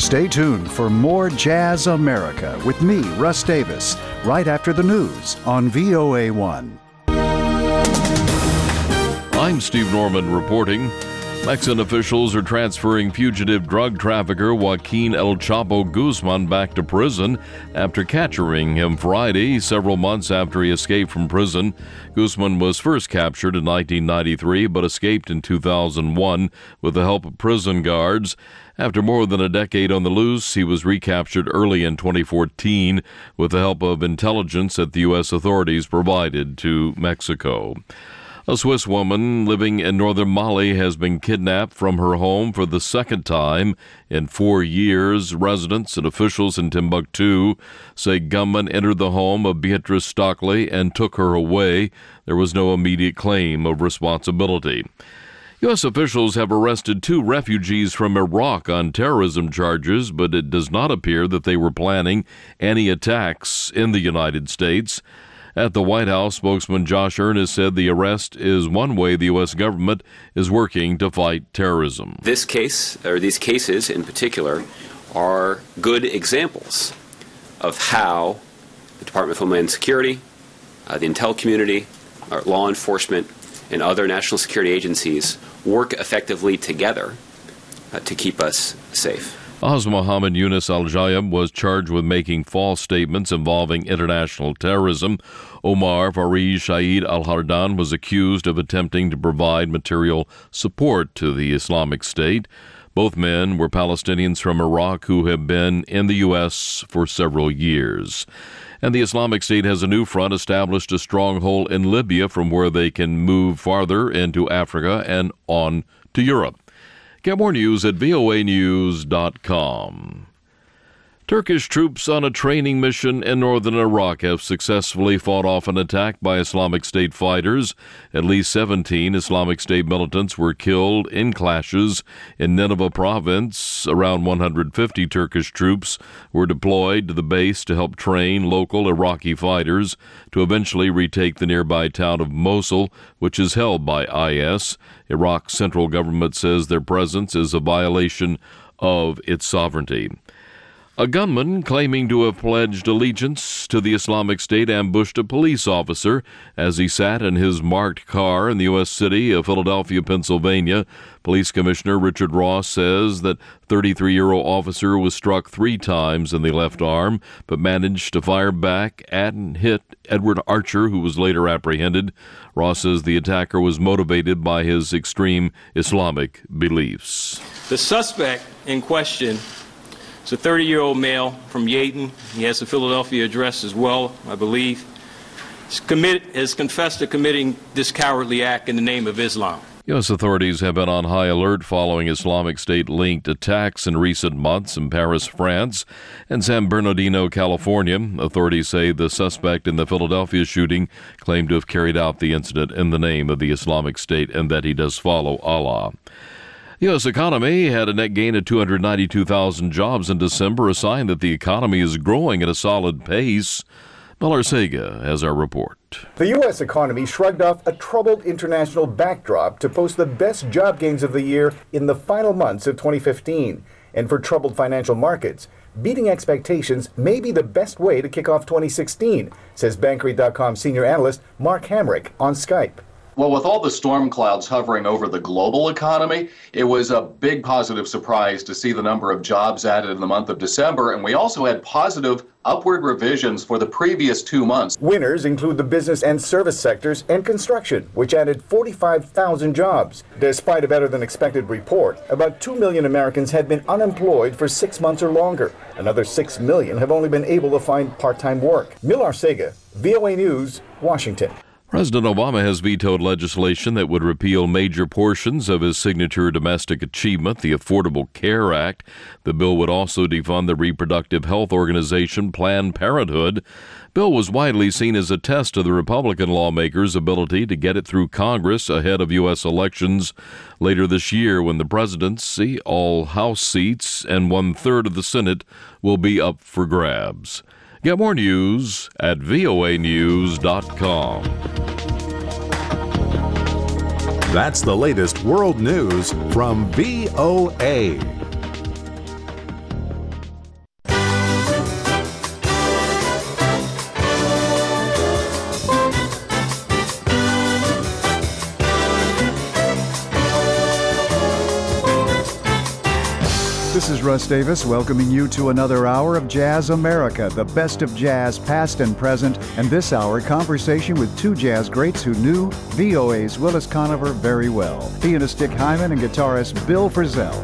Stay tuned for more Jazz America with me, Russ Davis, right after the news on VOA1. I'm Steve Norman reporting. Mexican officials are transferring fugitive drug trafficker Joaquin El Chapo Guzman back to prison after capturing him Friday, several months after he escaped from prison. Guzman was first captured in 1993 but escaped in 2001 with the help of prison guards. After more than a decade on the loose, he was recaptured early in 2014 with the help of intelligence that the U.S. authorities provided to Mexico. A Swiss woman living in northern Mali has been kidnapped from her home for the second time in 4 years. Residents and officials in Timbuktu say gunmen entered the home of Beatrice Stockley and took her away. There was no immediate claim of responsibility. U.S. officials have arrested 2 refugees from Iraq on terrorism charges, but it does not appear that they were planning any attacks in the United States. At the White House, spokesman Josh Earnest said the arrest is one way the U.S. government is working to fight terrorism. This case, or these cases in particular, are good examples of how the Department of Homeland Security, the intel community, our law enforcement, and other national security agencies work effectively together to keep us safe. Mohammed Yunus Al-Jayeb was charged with making false statements involving international terrorism. Omar Farid Shaid Al-Hardan was accused of attempting to provide material support to the Islamic State. Both men were Palestinians from Iraq who have been in the U.S. for several years. And the Islamic State has a new front established a stronghold in Libya from where they can move farther into Africa and on to Europe. Get more news at voanews.com. Turkish troops on a training mission in northern Iraq have successfully fought off an attack by Islamic State fighters. At least 17 Islamic State militants were killed in clashes in Nineveh province. Around 150 Turkish troops were deployed to the base to help train local Iraqi fighters to eventually retake the nearby town of Mosul, which is held by IS. Iraq's central government says their presence is a violation of its sovereignty. A gunman claiming to have pledged allegiance to the Islamic State ambushed a police officer as he sat in his marked car in the U.S. city of Philadelphia, Pennsylvania. Police Commissioner Richard Ross says that 33-year-old officer was struck 3 times in the left arm, but managed to fire back and hit Edward Archer, who was later apprehended. Ross says the attacker was motivated by his extreme Islamic beliefs. The suspect in question is a 30-year-old male from Yadin. He has a Philadelphia address as well, I believe. Has confessed to committing this cowardly act in the name of Islam. U.S. authorities have been on high alert following Islamic State-linked attacks in recent months in Paris, France, and San Bernardino, California. Authorities say the suspect in the Philadelphia shooting claimed to have carried out the incident in the name of the Islamic State and that he does follow Allah. The U.S. economy had a net gain of 292,000 jobs in December, a sign that the economy is growing at a solid pace. Mel Arcega has our report. The U.S. economy shrugged off a troubled international backdrop to post the best job gains of the year in the final months of 2015. And for troubled financial markets, beating expectations may be the best way to kick off 2016, says Bankrate.com senior analyst Mark Hamrick on Skype. Well, with all the storm clouds hovering over the global economy, it was a big positive surprise to see the number of jobs added in the month of December, and we also had positive upward revisions for the previous 2 months. Winners include the business and service sectors and construction, which added 45,000 jobs. Despite a better-than-expected report, about 2 million Americans had been unemployed for 6 months or longer. Another 6 million have only been able to find part-time work. Mil Arcega, VOA News, Washington. President Obama has vetoed legislation that would repeal major portions of his signature domestic achievement, the Affordable Care Act. The bill would also defund the reproductive health organization Planned Parenthood. Bill was widely seen as a test of the Republican lawmakers' ability to get it through Congress ahead of U.S. elections later this year when the presidency, all House seats, and 1/3 of the Senate will be up for grabs. Get more news at voanews.com. That's the latest world news from VOA. is Russ Davis welcoming you to another hour of Jazz America, the best of jazz past and present, and this hour, conversation with two jazz greats who knew VOA's Willis Conover very well, pianist Dick Hyman and guitarist Bill Frisell.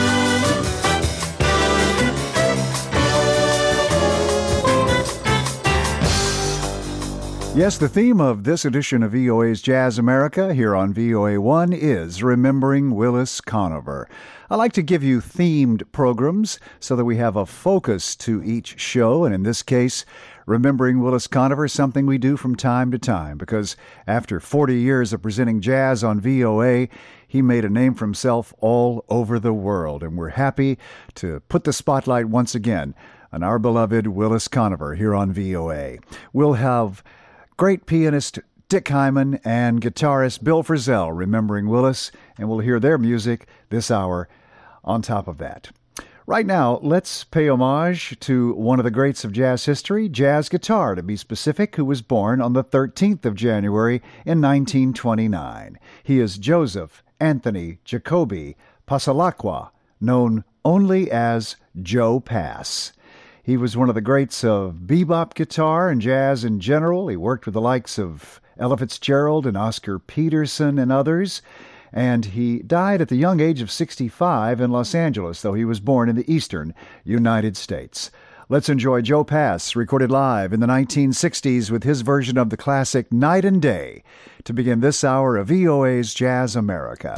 Yes, the theme of this edition of VOA's Jazz America here on VOA1 is Remembering Willis Conover. I like to give you themed programs so that we have a focus to each show, and in this case, Remembering Willis Conover is something we do from time to time because after 40 years of presenting jazz on VOA, he made a name for himself all over the world, and we're happy to put the spotlight once again on our beloved Willis Conover here on VOA. We'll have great pianist Dick Hyman and guitarist Bill Frisell remembering Willis, and we'll hear their music this hour on top of that. Right now, let's pay homage to one of the greats of jazz history, jazz guitar to be specific, who was born on the 13th of January in 1929. He is Joseph Anthony Jacoby Passalacqua, known only as Joe Pass. He was one of the greats of bebop guitar and jazz in general. He worked with the likes of Ella Fitzgerald and Oscar Peterson and others. And he died at the young age of 65 in Los Angeles, though he was born in the eastern United States. Let's enjoy Joe Pass, recorded live in the 1960s with his version of the classic Night and Day, to begin this hour of VOA's Jazz America.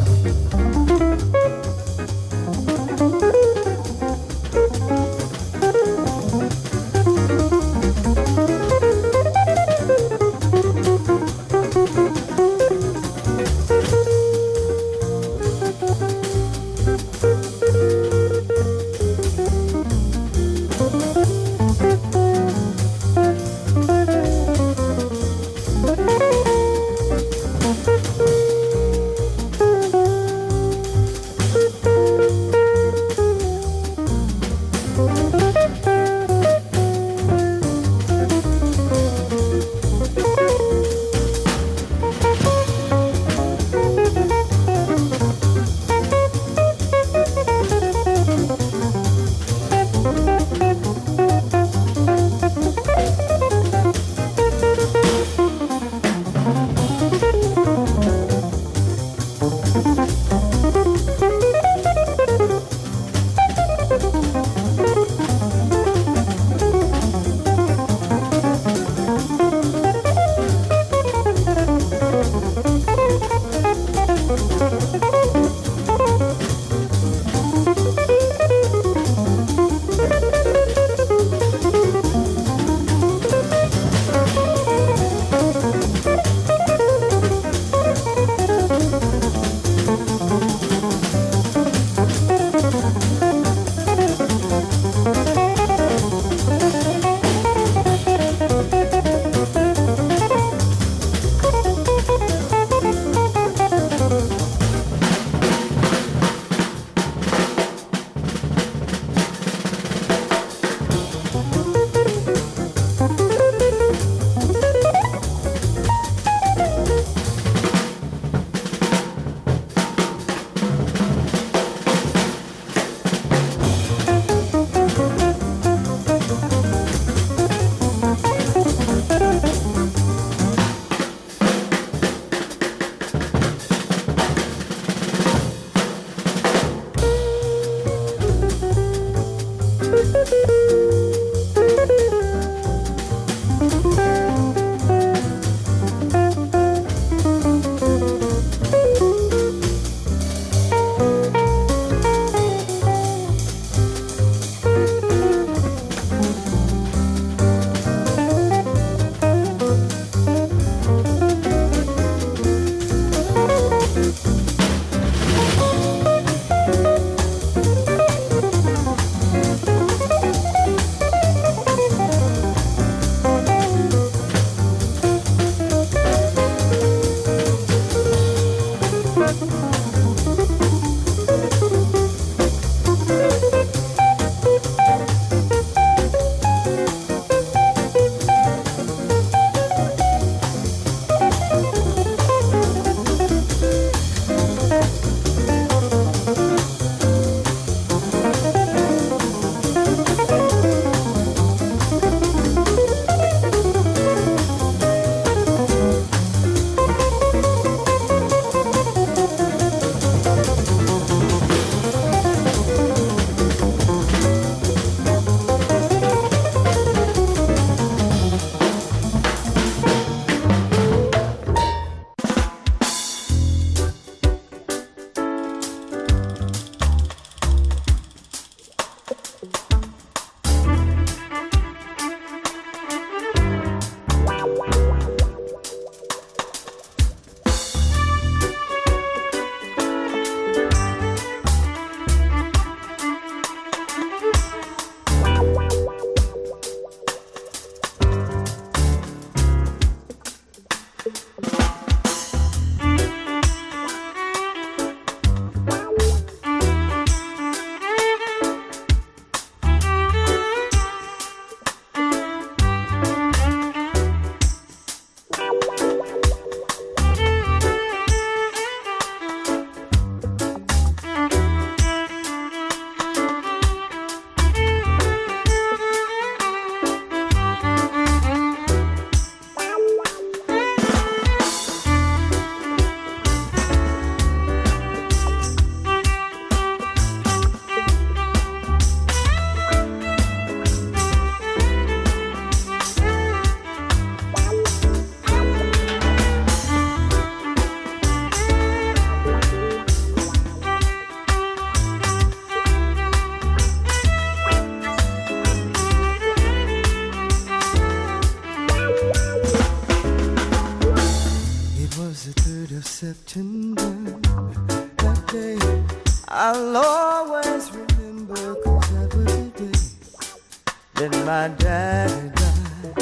I'll always remember, 'cause that was the day that my daddy died.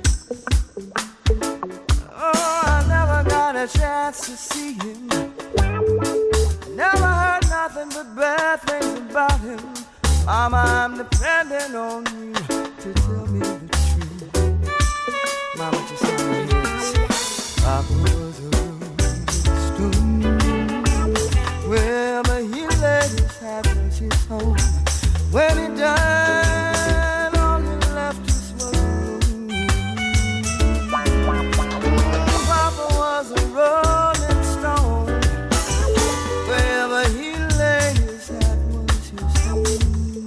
Oh, I never got a chance to see him. Never heard nothing but bad things about him. Mama, I'm depending on you to tell me the truth. Mama, just tell me this. Papa was a rolling stone. Wherever he laid his hat was his home. When he died, all he left us was alone. Papa was a rolling stone. Wherever he laid his hat was his home.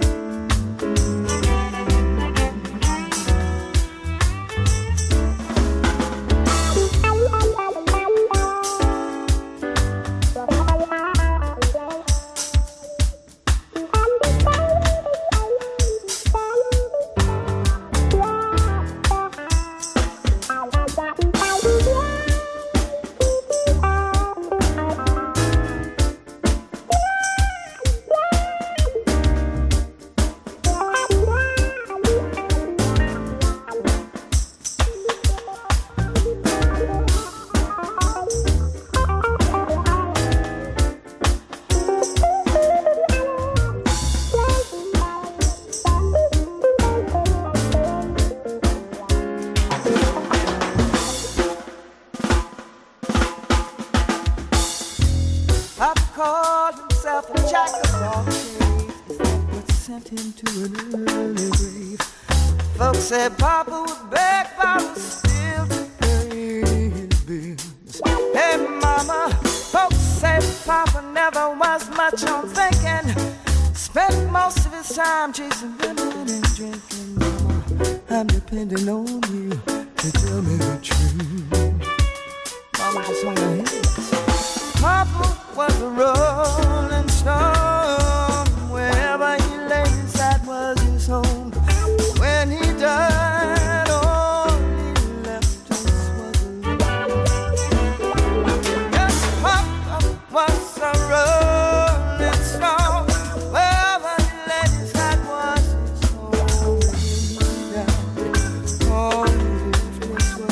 Papa called himself a jack of all trades. Is that what sent him to an early grave? Folks said Papa would beg, Papa still to pay his bills. Hey Mama, folks say Papa never was much on thinking. Spent most of his time chasing women and drinking. Mama, I'm depending on you to tell me the truth. Mama, just wanna hear this. Papa was a rolling stone. Wherever he laid his hat was his home. When he died, all he left us was alone. Yes, Papa was a rolling stone. Wherever he laid his hat was his home. When he died, all he left us was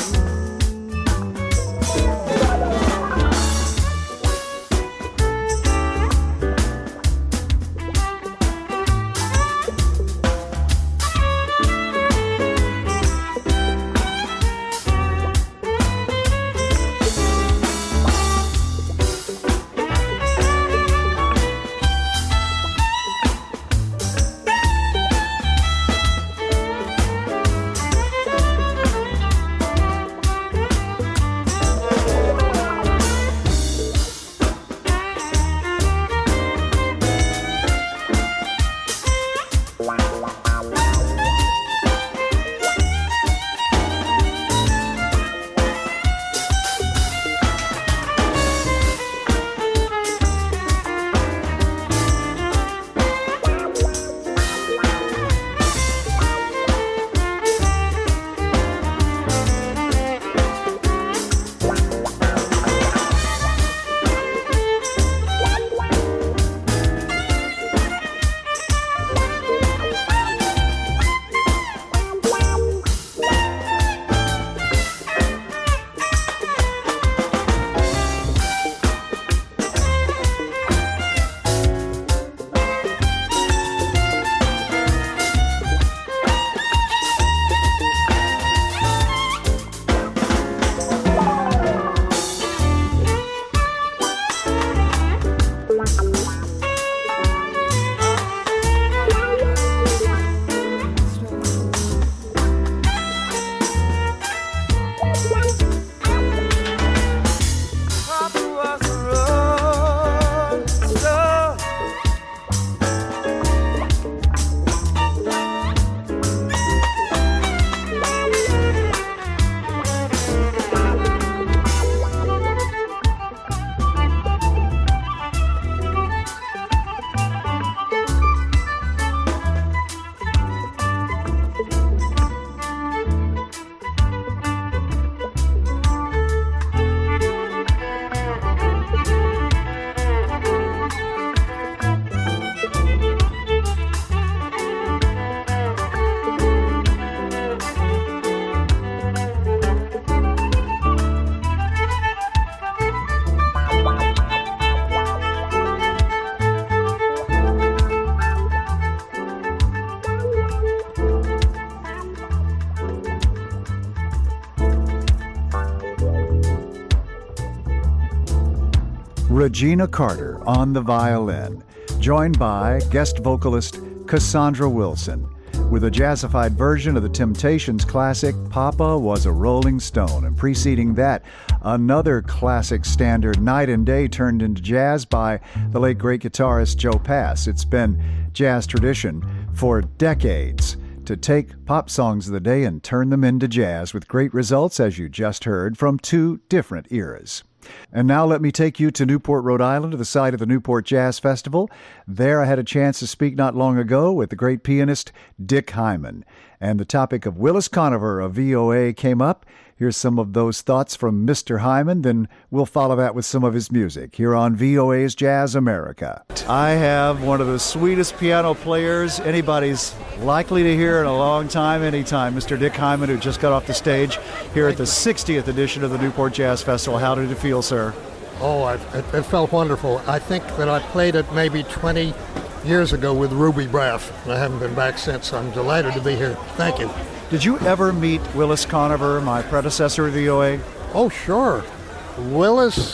Regina Carter on the violin, joined by guest vocalist Cassandra Wilson, with a jazzified version of the Temptations' classic Papa Was a Rolling Stone. And preceding that, another classic standard, Night and Day, turned into jazz by the late great guitarist Joe Pass. It's been jazz tradition for decades to take pop songs of the day and turn them into jazz, with great results, as you just heard, from two different eras. And now let me take you to Newport, Rhode Island, to the site of the Newport Jazz Festival. There I had a chance to speak not long ago with the great pianist Dick Hyman. And the topic of Willis Conover of VOA came up. Here's some of those thoughts from Mr. Hyman, then we'll follow that with some of his music here on VOA's Jazz America. I have one of the sweetest piano players anybody's likely to hear in a long time, anytime, Mr. Dick Hyman, who just got off the stage here at the 60th edition of the Newport Jazz Festival. How did it feel, sir? Oh, it felt wonderful. I think that I played it maybe 20 years ago with Ruby Braff, and I haven't been back since. I'm delighted to be here. Thank you. Did you ever meet Willis Conover, my predecessor at VOA? Oh, sure. Willis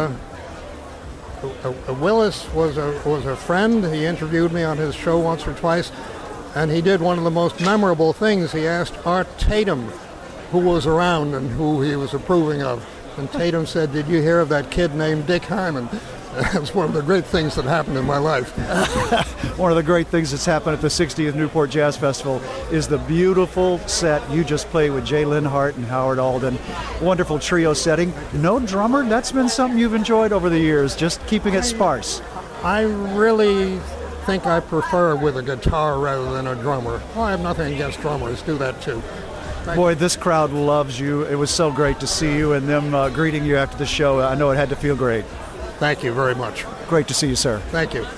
was a friend. He interviewed me on his show once or twice, and he did one of the most memorable things. He asked Art Tatum who was around and who he was approving of. And Tatum said, "Did you hear of that kid named Dick Hyman?" That's one of the great things that happened in my life. One of the great things that's happened at the 60th Newport Jazz Festival is the beautiful set you just played with Jay Linhart and Howard Alden. Wonderful trio setting. No drummer? That's been something you've enjoyed over the years, just keeping it sparse. I really think I prefer with a guitar rather than a drummer. Well, I have nothing against drummers. Do that too. Boy, this crowd loves you. It was so great to see you and them greeting you after the show. I know it had to feel great. Thank you very much. Great to see you, sir. Thank you.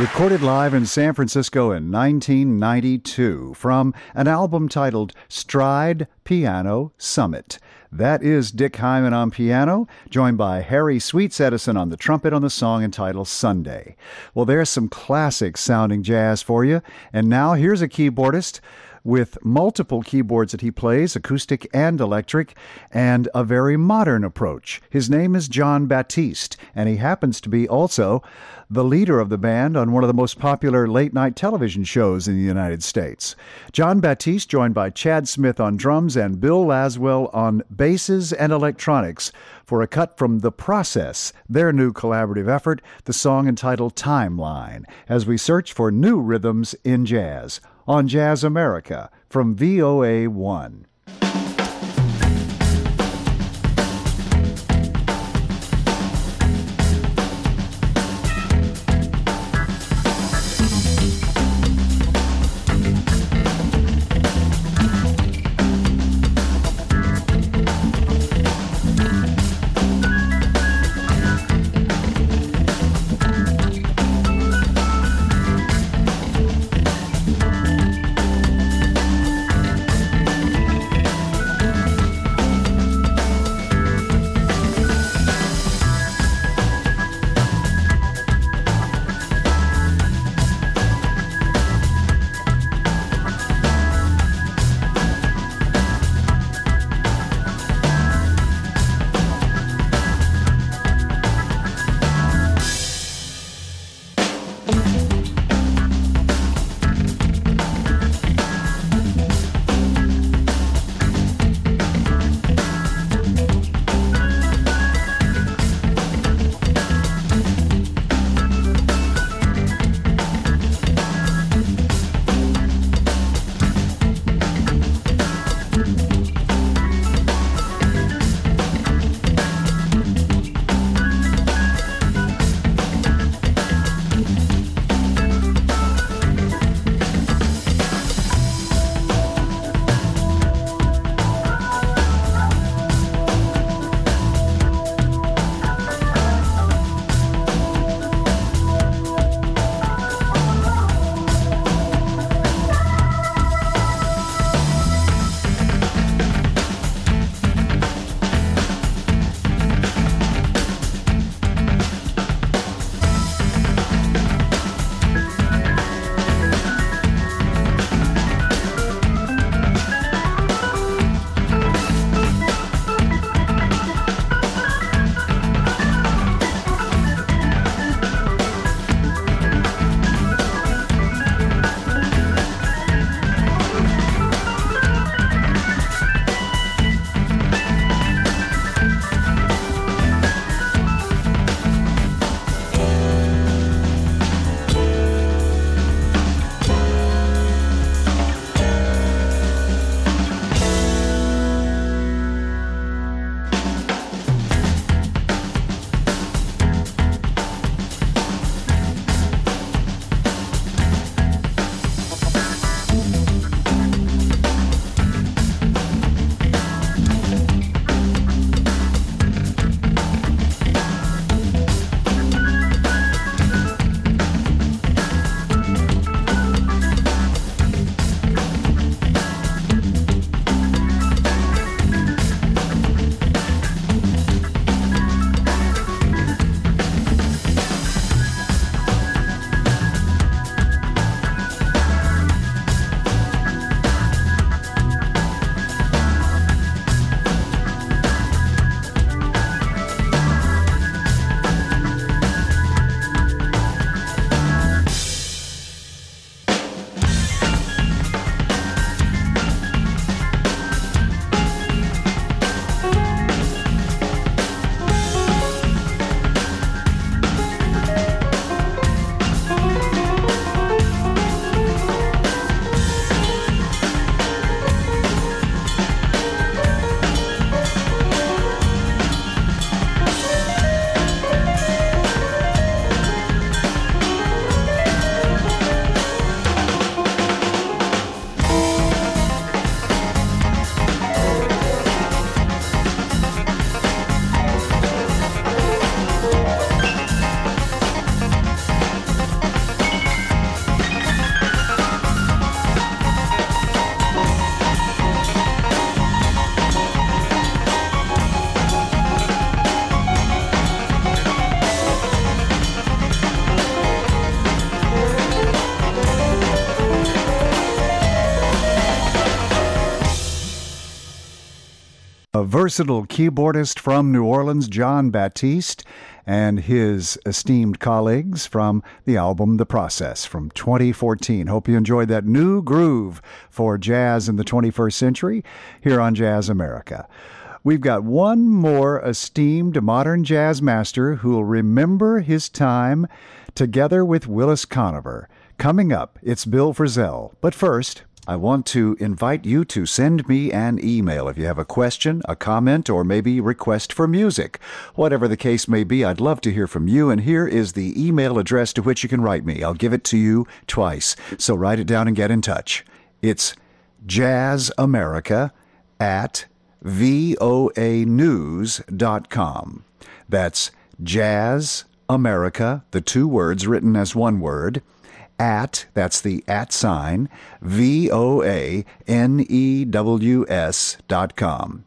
Recorded live in San Francisco in 1992 from an album titled Stride Piano Summit. That is Dick Hyman on piano, joined by Harry Sweets Edison on the trumpet on the song entitled Sunday. Well, there's some classic sounding jazz for you. And now here's a keyboardist with multiple keyboards that he plays, acoustic and electric, and a very modern approach. His name is Jon Batiste, and he happens to be also the leader of the band on one of the most popular late-night television shows in the United States. Jon Batiste, joined by Chad Smith on drums and Bill Laswell on basses and electronics, for a cut from The Process, their new collaborative effort, the song entitled Timeline, as we search for new rhythms in jazz on Jazz America from VOA1. A versatile keyboardist from New Orleans, Jon Batiste, and his esteemed colleagues from the album The Process from 2014. Hope you enjoyed that new groove for jazz in the 21st century here on Jazz America. We've got one more esteemed modern jazz master who will remember his time together with Willis Conover. Coming up, it's Bill Frisell. But first, I want to invite you to send me an email if you have a question, a comment, or maybe request for music. Whatever the case may be, I'd love to hear from you, and here is the email address to which you can write me. I'll give it to you twice, so write it down and get in touch. It's jazzamerica@voanews.com. That's jazzamerica, the two words written as one word, that's the @ sign, voanews.com.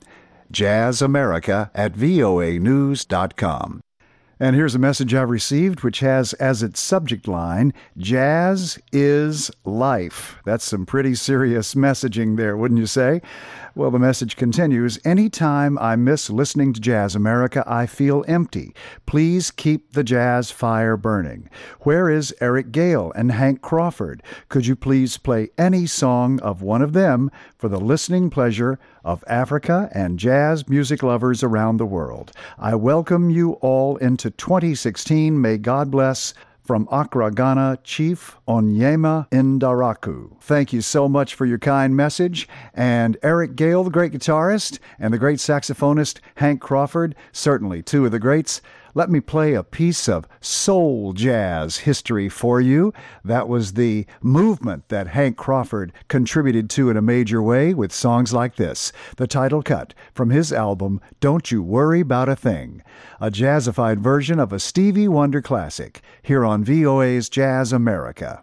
jazzamerica@voanews.com. And here's a message I've received which has as its subject line, Jazz is Life. That's some pretty serious messaging there, wouldn't you say? Well, the message continues, anytime I miss listening to Jazz America, I feel empty. Please keep the jazz fire burning. Where is Eric Gale and Hank Crawford? Could you please play any song of one of them for the listening pleasure of Africa and jazz music lovers around the world? I welcome you all into 2016. May God bless. From Accra, Ghana, Chief Onyema Indaraku. Thank you so much for your kind message. And Eric Gale, the great guitarist, and the great saxophonist Hank Crawford, certainly two of the greats. Let me play a piece of soul jazz history for you. That was the movement that Hank Crawford contributed to in a major way with songs like this, the title cut from his album, Don't You Worry About a Thing, a jazzified version of a Stevie Wonder classic, here on VOA's Jazz America.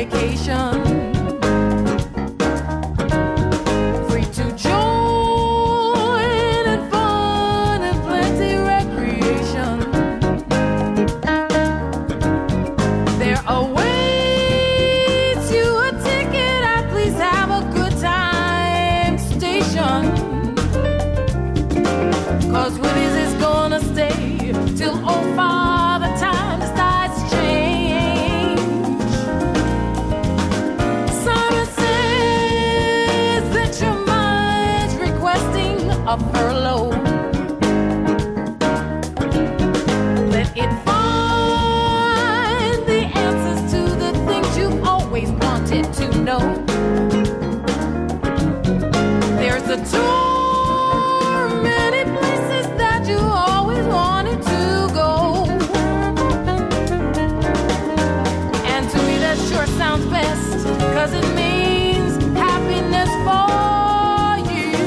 vacation. Free to join in fun and plenty recreation. There awaits you a ticket at Please Have a Good Time station. 'Cause Willie's is gonna stay till oh Father Time starts change. Simon says that your mind's requesting a furlough. Let it find the answers to the things you've always wanted to know. There's a tour, many places that you always wanted to go. And to me that sure sounds best, 'cause it means happiness for you.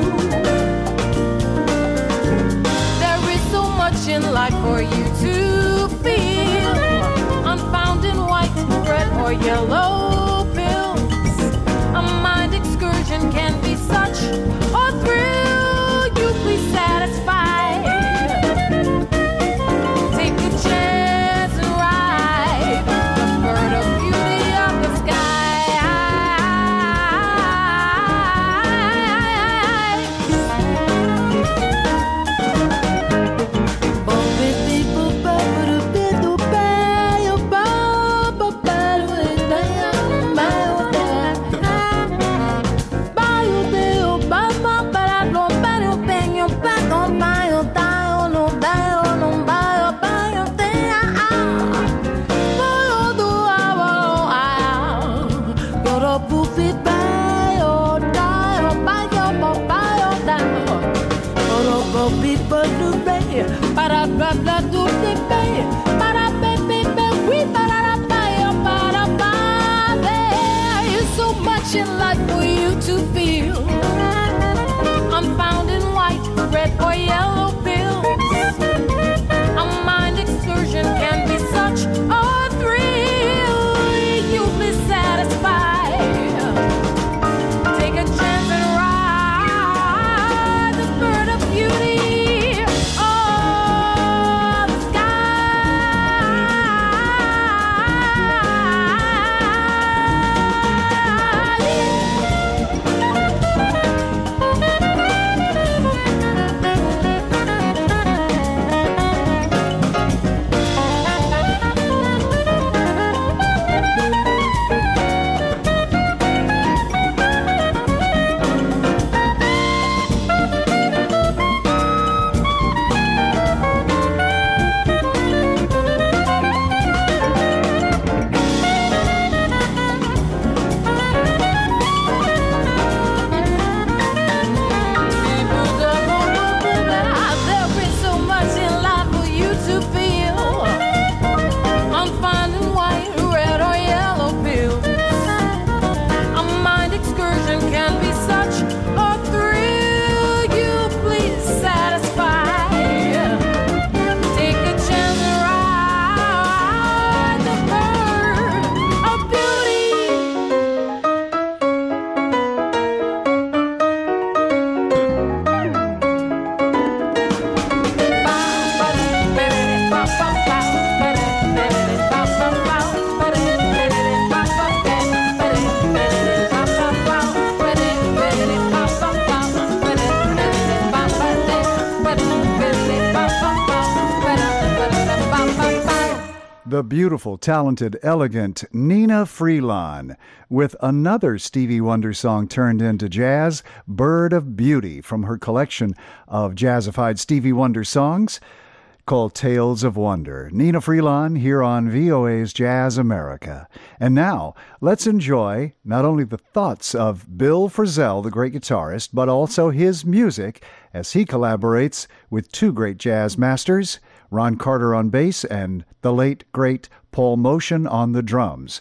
There is so much in life for you to feel, unfound in white, red or yellow pills. A mind excursion can be such a thrill. You please satisfy. Take a chance and ride the bird of beauty of the sky. There is so much in life for you to feel, unfound in white, red or yellow pills. A mind excursion can be such a thrill. You'll be satisfied. Take a chance and ride the bird of beauty. The beautiful, talented, elegant Nina Freelon with another Stevie Wonder song turned into jazz, Bird of Beauty, from her collection of jazzified Stevie Wonder songs called Tales of Wonder. Nina Freelon here on VOA's Jazz America. And now, let's enjoy not only the thoughts of Bill Frisell, the great guitarist, but also his music as he collaborates with two great jazz masters, Ron Carter on bass and the late, great Paul Motian on the drums.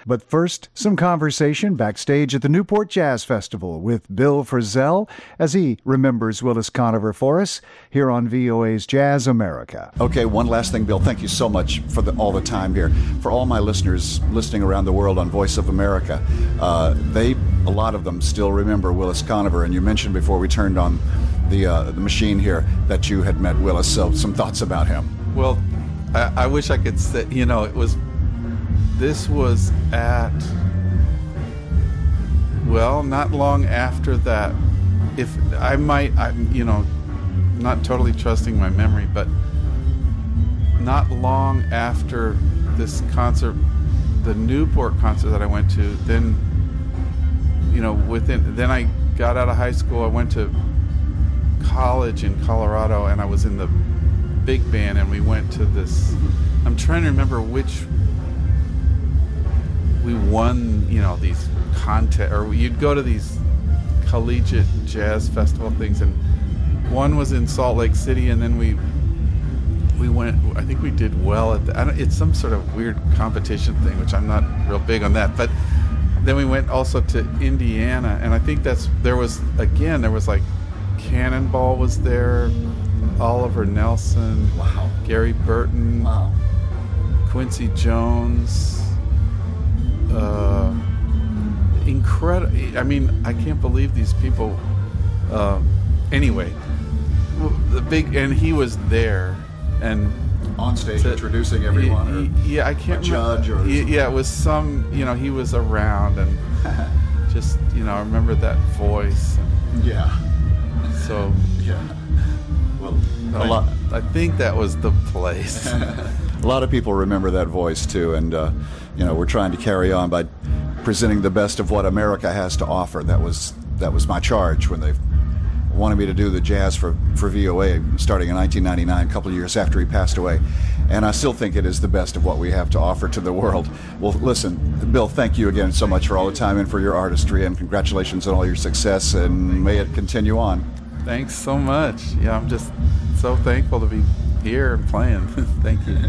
But first, some conversation backstage at the Newport Jazz Festival with Bill Frisell as he remembers Willis Conover for us here on VOA's Jazz America. Okay, one last thing, Bill. Thank you so much for all the time here. For all my listeners listening around the world on Voice of America, a lot of them still remember Willis Conover, and you mentioned before we turned on the machine here that you had met Willis, so some thoughts about him. Well, I wish I could say, this was at, well, not long after that. If I'm not totally trusting my memory, but not long after this concert, the Newport concert that I went to, then I got out of high school. I went to college in Colorado, and I was in the big band, and we went to this. I'm trying to remember which. We won, these contests, or you'd go to these collegiate jazz festival things, and one was in Salt Lake City, and then we went. I think we did well at it's some sort of weird competition thing, which I'm not real big on that, but. Then we went also to Indiana, and I think there was like Cannonball was there, Oliver Nelson, wow, Gary Burton, wow, Quincy Jones, incredible. I mean, I can't believe these people. Anyway, and he was there, and on stage introducing everyone. I can't remember. Judge, it was some. He was around, and just I remember that voice. Yeah. So yeah. Well, I think that was the place. A lot of people remember that voice too, and we're trying to carry on by presenting the best of what America has to offer. That was my charge when they wanted me to do the jazz for VOA starting in 1999, a couple of years after he passed away. And I still think it is the best of what we have to offer to the world. Well, listen, Bill, thank you again so much for all the time and for your artistry, and congratulations on all your success, and may it continue on. Thanks so much. Yeah, I'm just so thankful to be here and playing. Thank you.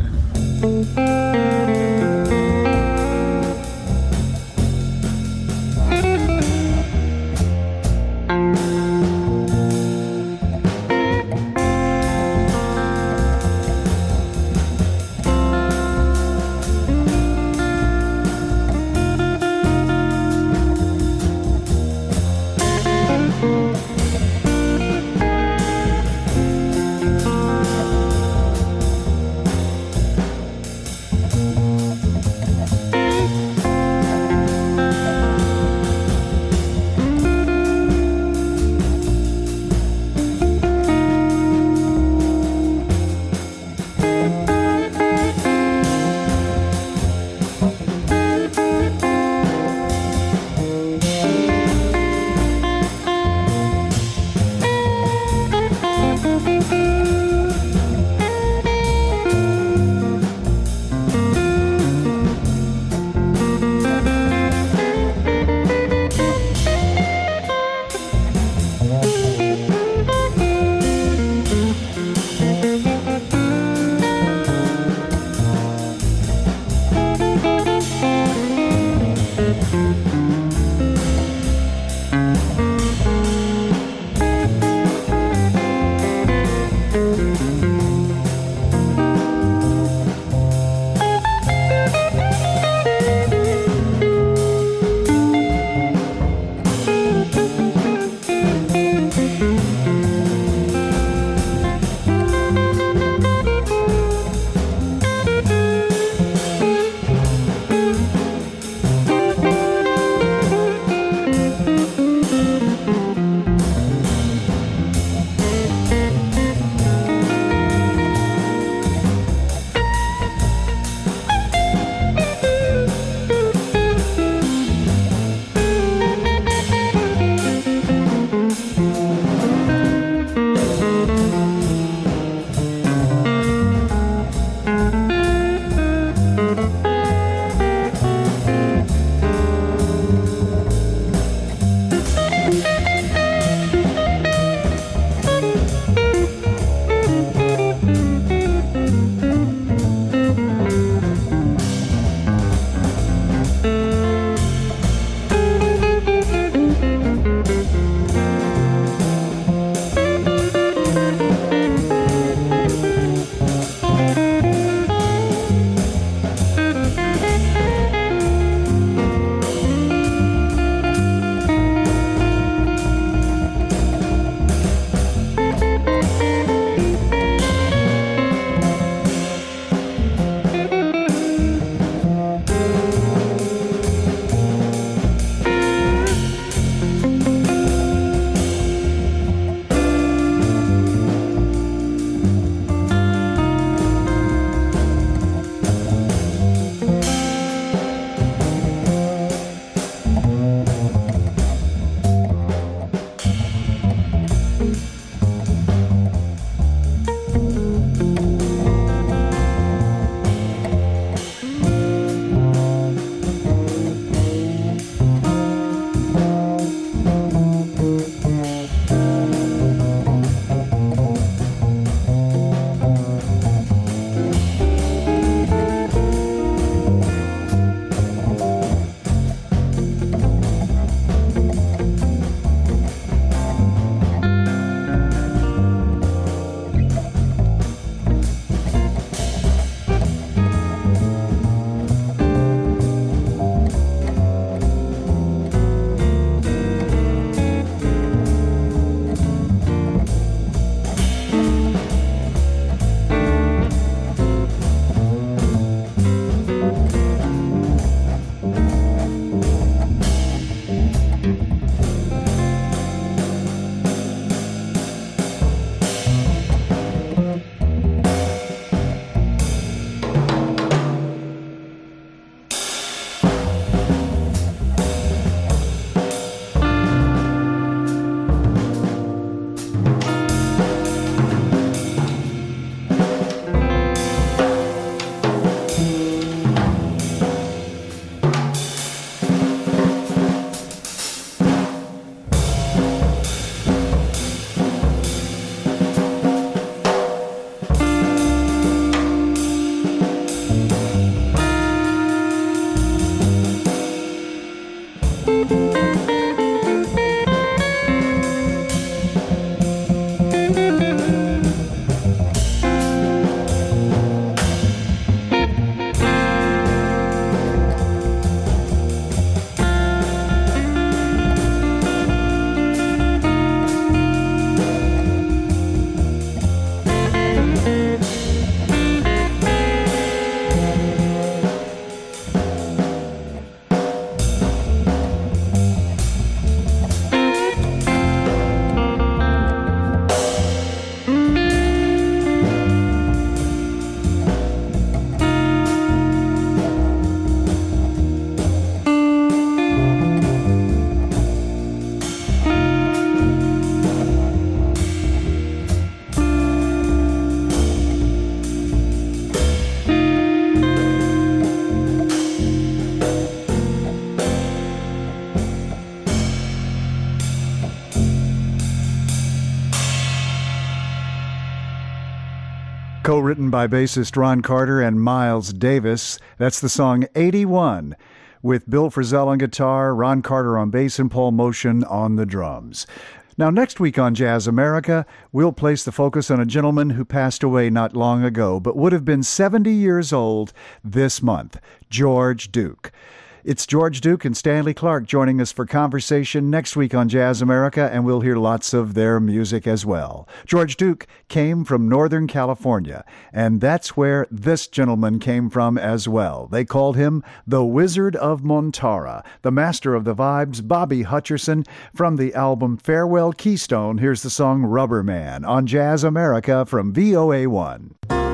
co-written by bassist Ron Carter and Miles Davis. That's the song 81, with Bill Frisell on guitar, Ron Carter on bass, and Paul Motion on the drums. Now, next week on Jazz America, we'll place the focus on a gentleman who passed away not long ago, but would have been 70 years old this month, George Duke. It's George Duke and Stanley Clarke joining us for conversation next week on Jazz America, and we'll hear lots of their music as well. George Duke came from Northern California, and that's where this gentleman came from as well. They called him the Wizard of Montara, the master of the vibes, Bobby Hutcherson, from the album Farewell Keystone. Here's the song Rubber Man on Jazz America from VOA1.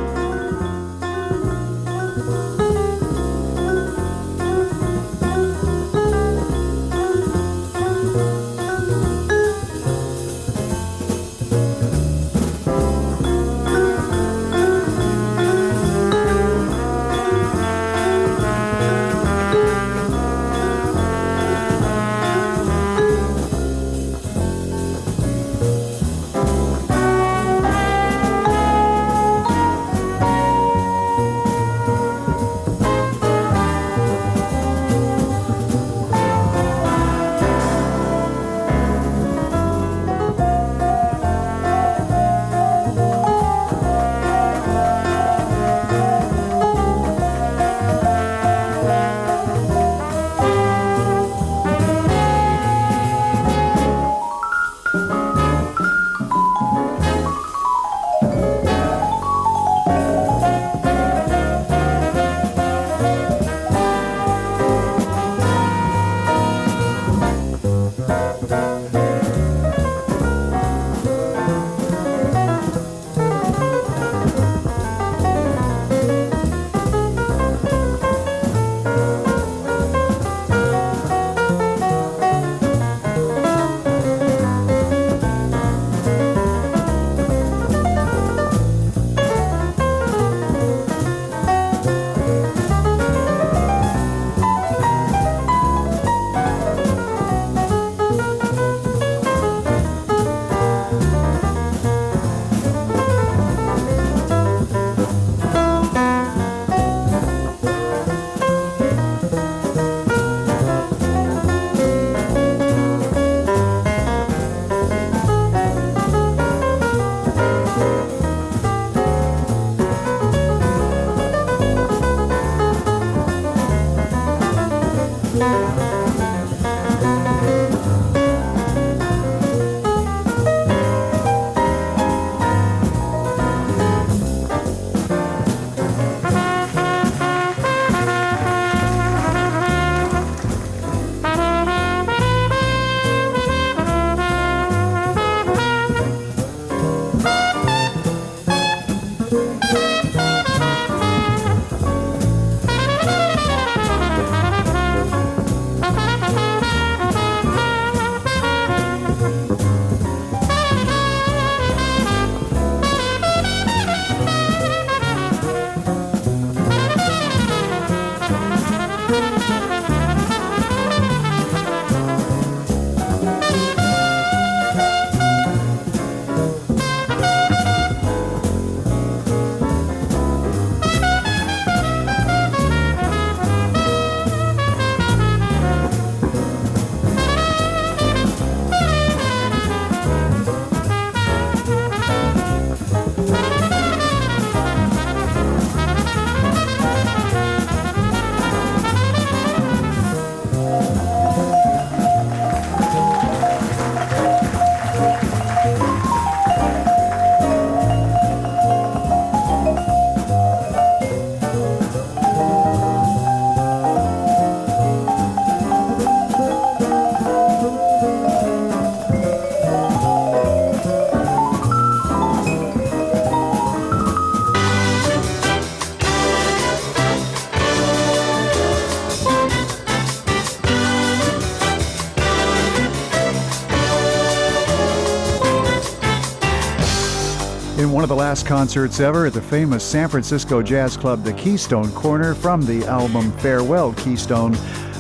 in one of the last concerts ever at the famous San Francisco Jazz Club, the Keystone Corner, from the album Farewell Keystone,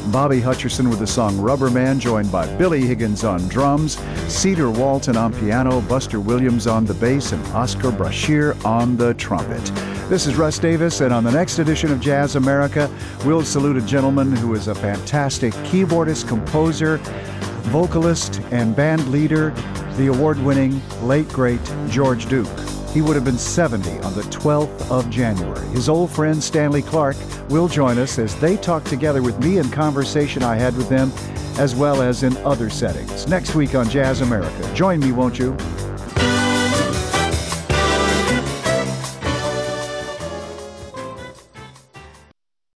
Bobby Hutcherson with the song Rubber Man, joined by Billy Higgins on drums, Cedar Walton on piano, Buster Williams on the bass, and Oscar Brashear on the trumpet. This is Russ Davis, and on the next edition of Jazz America, we'll salute a gentleman who is a fantastic keyboardist, composer, vocalist, and band leader, the award-winning, late, great George Duke. He would have been 70 on the 12th of January. His old friend Stanley Clark will join us as they talk together with me in conversation I had with them, as well as in other settings. Next week on Jazz America. Join me, won't you?